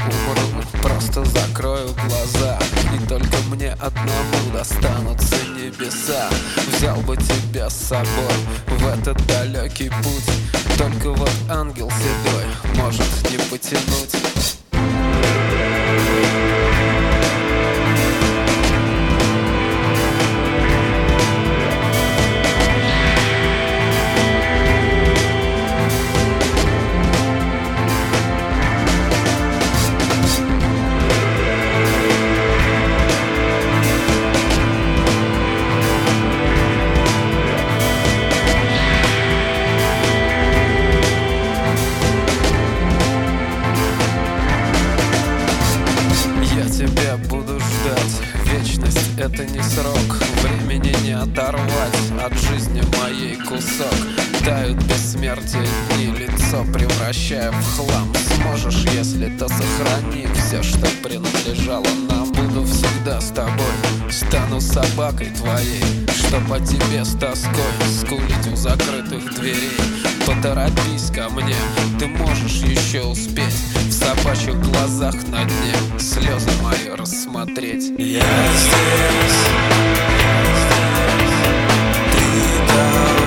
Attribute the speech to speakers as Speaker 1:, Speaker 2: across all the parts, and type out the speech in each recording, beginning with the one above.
Speaker 1: умру, просто закрою глаза, и только мне одному достанутся небеса. Взял бы тебя с собой в этот далекий путь, только вот ангел седой может не потянуть. Тебя буду ждать, вечность — это не срок, времени не оторвать от жизни моей кусок. Тают бессмертие дни, лицо превращая в хлам. Сможешь, если то сохрани все, что принадлежало нам. Буду всегда с тобой, стану собакой твоей, что по тебе с тоской скулить у закрытых дверей. Поторопись ко мне, ты можешь еще успеть в собачьих глазах на дне слезы мои рассмотреть.
Speaker 2: Я здесь, ты там.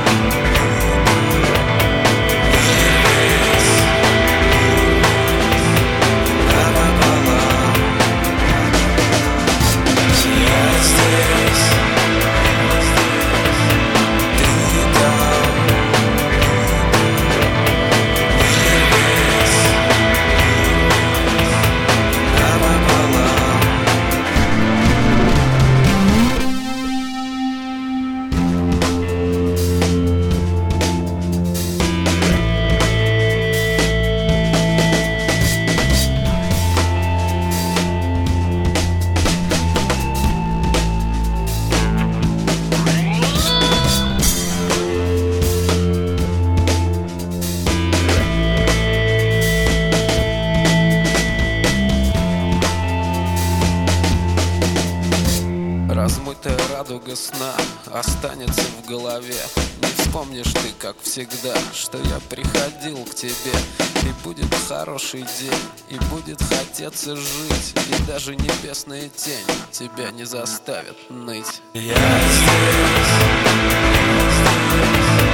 Speaker 1: Размытая радуга сна останется в голове. Не вспомнишь ты, как всегда, что я приходил к тебе. И будет хороший день, и будет хотеться жить, и даже небесная тень тебя не заставит ныть.
Speaker 2: Я здесь.